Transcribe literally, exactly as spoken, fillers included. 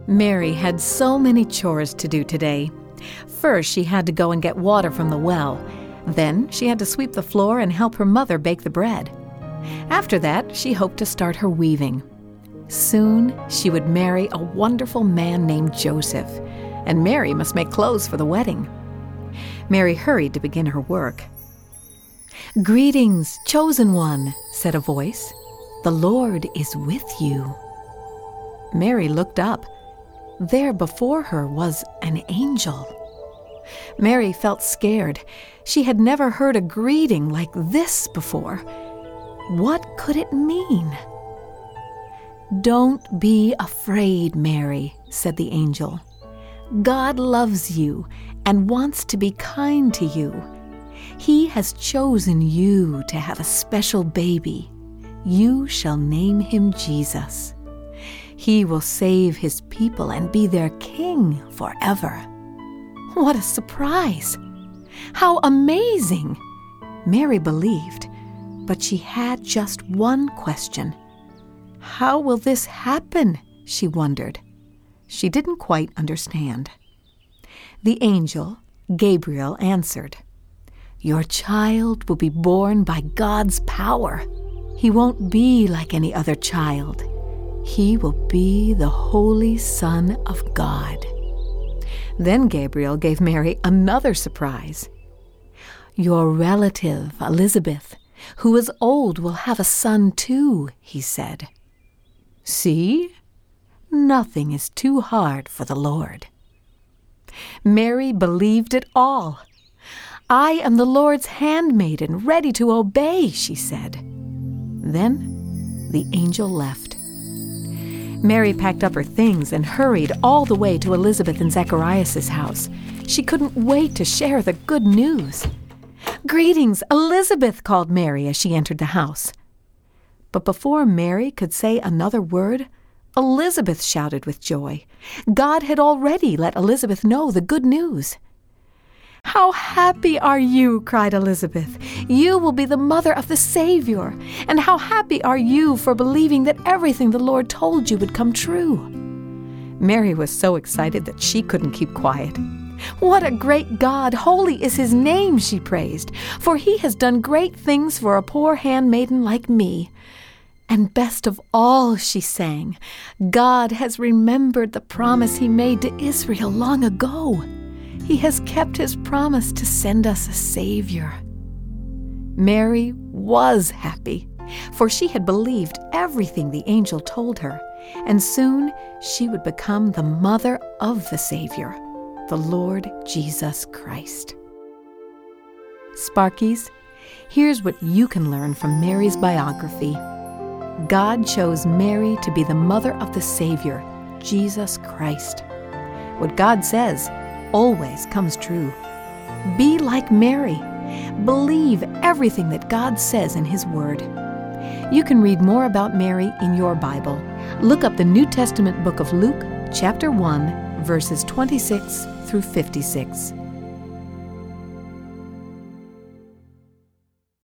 Mary had so many chores to do today. First, she had to go and get water from the well. Then, she had to sweep the floor and help her mother bake the bread. After that, she hoped to start her weaving. Soon, she would marry a wonderful man named Joseph, and Mary must make clothes for the wedding. Mary hurried to begin her work. "Greetings, chosen one," said a voice. "The Lord is with you." Mary looked up. There before her was an angel. Mary felt scared. She had never heard a greeting like this before. What could it mean? "Don't be afraid, Mary," said the angel. "God loves you and wants to be kind to you. He has chosen you to have a special baby. You shall name him Jesus. He will save his people and be their king forever." What a surprise! How amazing! Mary believed, but she had just one question. How will this happen? She wondered. She didn't quite understand. The angel, Gabriel, answered, "Your child will be born by God's power. He won't be like any other child. He will be the Holy Son of God." Then Gabriel gave Mary another surprise. "Your relative, Elizabeth, who is old, will have a son too," he said. "See? Nothing is too hard for the Lord." Mary believed it all. "I am the Lord's handmaiden, ready to obey," she said. Then the angel left. Mary packed up her things and hurried all the way to Elizabeth and Zacharias' house. She couldn't wait to share the good news. "Greetings, Elizabeth," called Mary as she entered the house. But before Mary could say another word, Elizabeth shouted with joy. God had already let Elizabeth know the good news. "How happy are you," cried Elizabeth. "You will be the mother of the Savior. And how happy are you for believing that everything the Lord told you would come true." Mary was so excited that she couldn't keep quiet. "What a great God! Holy is his name," she praised, "for he has done great things for a poor handmaiden like me." And best of all, she sang, "God has remembered the promise he made to Israel long ago. He has kept his promise to send us a Savior." Mary was happy, for she had believed everything the angel told her, and soon she would become the mother of the Savior, the Lord Jesus Christ. Sparkies, here's what you can learn from Mary's biography. God chose Mary to be the mother of the Savior, Jesus Christ. What God says always comes true. Be like Mary. Believe everything that God says in his word. You can read more about Mary in your Bible. Look up the New Testament book of Luke, chapter one, verses twenty-six through fifty-six.